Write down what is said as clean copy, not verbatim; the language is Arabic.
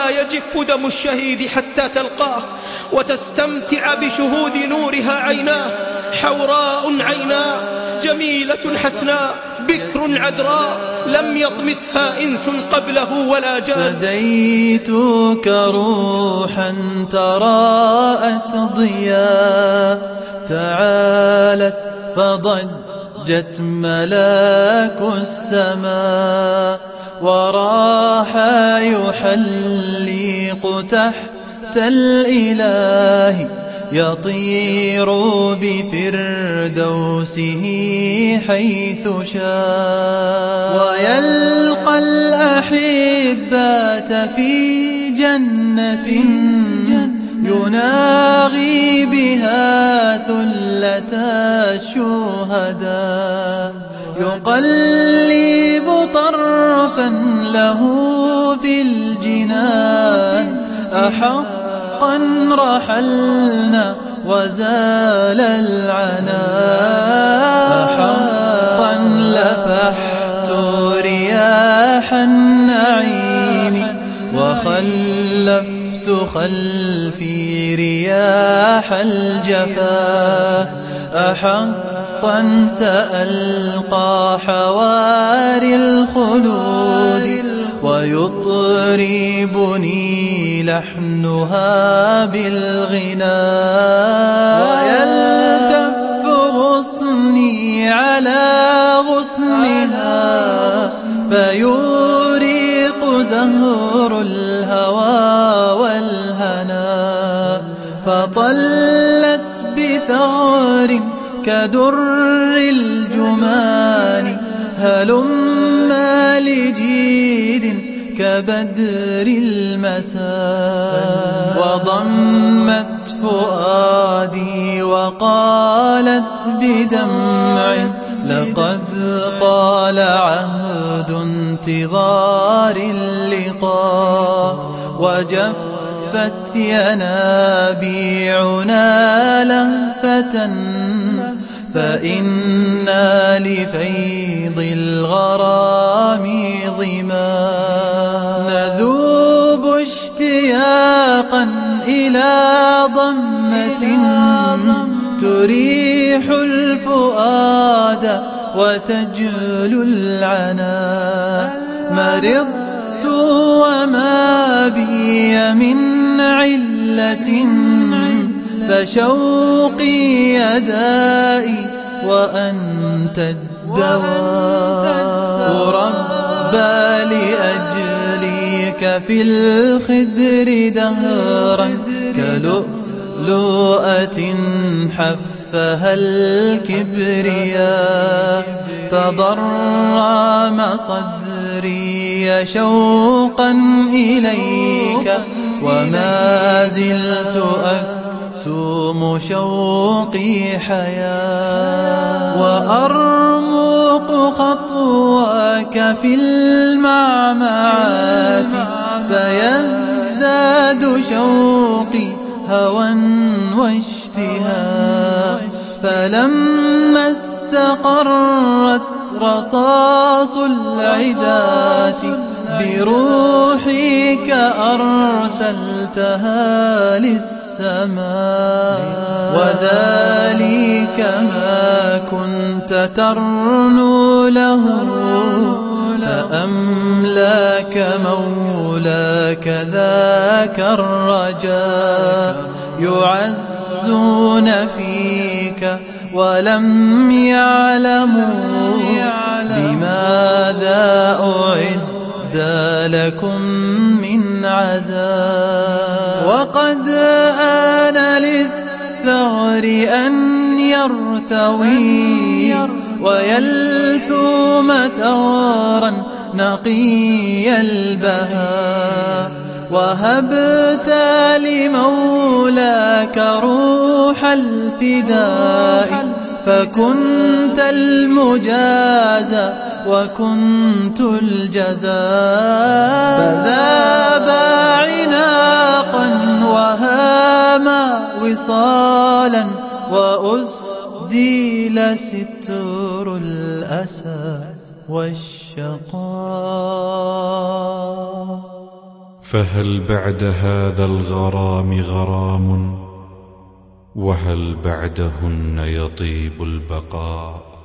لا يجف دم الشهيد حتى تلقاه وتستمتع بشهود نورها عيناه. حوراء عيناه جميلة حسناء بكر عذراء لم يطمثها إنس قبله ولا جان. فديتك روحا تراءت ضياء تعالت فضجت ملاك السماء وراح يحلق تحت الإله يطير بفردوسه حيث شاء ويلقى الأحبات في جنة يناغي بها ثلة الشهداء يقلب طرفا له في الجنان أحقا رحلنا وزال العناء أحقا لفحت رياح النعيم وخلفت خلفي رياح الجفا أحقا سألقى حواري الخلود ويطربني لحنها بالغناء ويلتف غصني على غصنها فيوريق زهر الهوى والهنا فطلت بثغر كدر الجمان هلما لجيد كبدر المساء وضمت فؤادي وقالت بدمع لقد طال عهد انتظار اللقاء وجفت ينابيعنا لهفة فإنا لفيض الغرام ظما نذوب اشتياقا إلى ضمة تريح الفؤاد وتجلو العنا مرضت وما بي من علة فشوقي يدائي وأنت الدواء ربى لأجليك في الخدر دهرا كلؤلؤة حفها الكبرياء تضرم صدري شوقا إليك وما زلت أكتم شوقي حياة وأرمق خطواك في المعمعات فيزداد شوقي هوى واشتهاء فلما استقرت رصاص العداة بروحك أرسلتها للسماء وذلك ما كنت ترنو له فأملاك مولاك ذاك الرجاء يعزون فيك ولم يعلموا لماذا أعد لكم من عذاب وقد آن للثغر أن يرتوي ويلثوم ثغرا نقي البهاء وهبت لمولاك روح الفداء فكنت المجازى وكنت الجزاء فذاب عناقا وهاما وصالا وأسديل ستر الأسى والشقاء فهل بعد هذا الغرام غرام؟ وهل بعدهن يطيب البقاء؟